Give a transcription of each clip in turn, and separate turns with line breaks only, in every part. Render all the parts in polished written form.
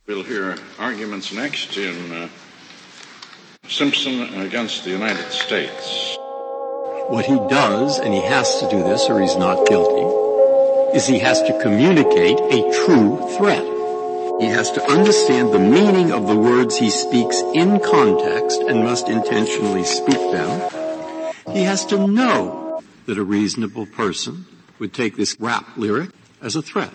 We'll hear arguments next in Simpson against the United States.
What he does, and he has to do this or he's not guilty, is he has to communicate a true threat. He has to understand the meaning of the words he speaks in context and must intentionally speak them. He has to know that a reasonable person would take this rap lyric as a threat.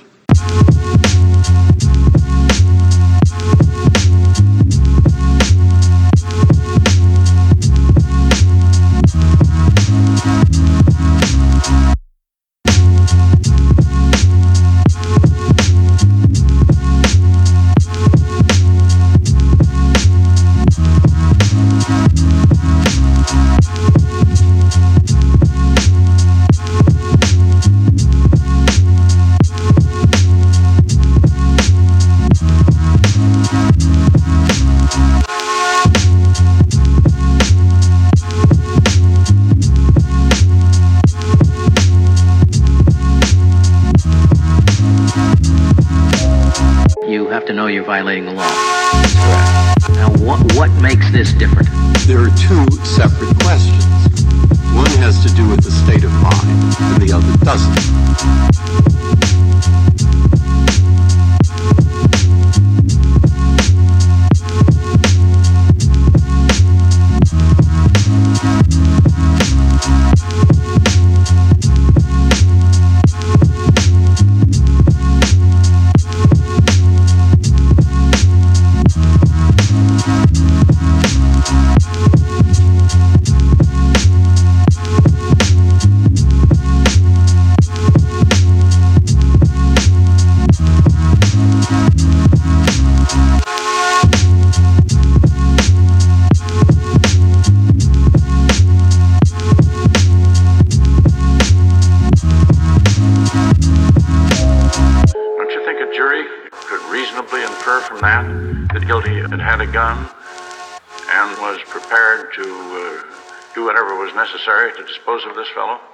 You have to know you're violating the law. Now, what makes this different?
There are two separate questions. One has to do with the state of mind, and the other doesn't.
A jury could reasonably infer from that Gildy had a gun and was prepared to do whatever was necessary to dispose of this fellow?